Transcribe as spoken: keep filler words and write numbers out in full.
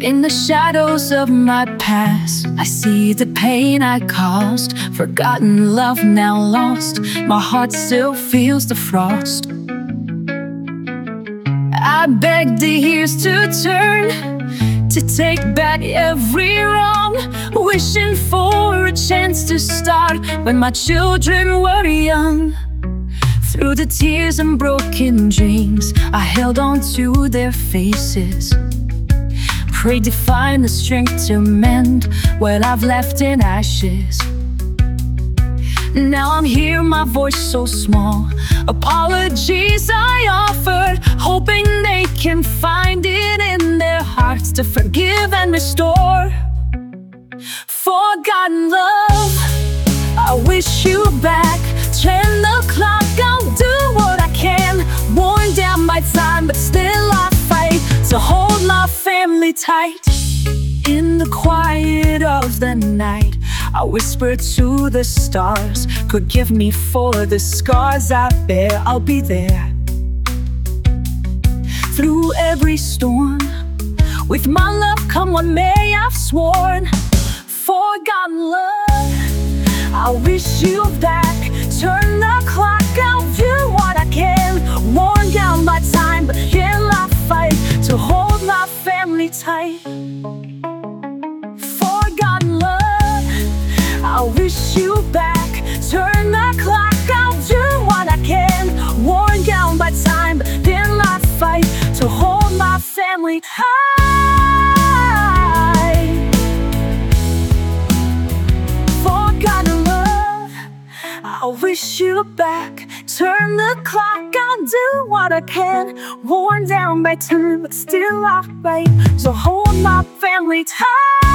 In the shadows of my past, I see the pain I caused. Forgotten love now lost, my heart still feels the frost. I beg the years to turn, to take back every wrong, wishing for a chance to start when my children were young. Through the tears and broken dreams, I held on to their faces. Pray to find the strength to mend what I've left in ashes. Now I'm here, my voice so small. Apologies I offered, hoping they can find it in their hearts to forgive and restore. Forgotten love, I wish you back. Turn the clock, I'll do what I can. Worn down by time, but still I fight to hold my family tight. In the quiet of the night, I whisper to the stars, forgive me for the scars I bear, I'll be there. Through every storm, with my love come what may, I've sworn. Forgotten love, I wish you back. Turn the clock, I'll do what I can. Worn down by time, but still I fight to hold my family tight. Forgotten love, I wish you back. Turn the clock, I'll do what I can. Worn down by time, but still I fight to hold my family tight. Forgotten love, I wish you back. Turn the clock, I'll do what I can. Worn down by time, but still I fight to hold my family tight.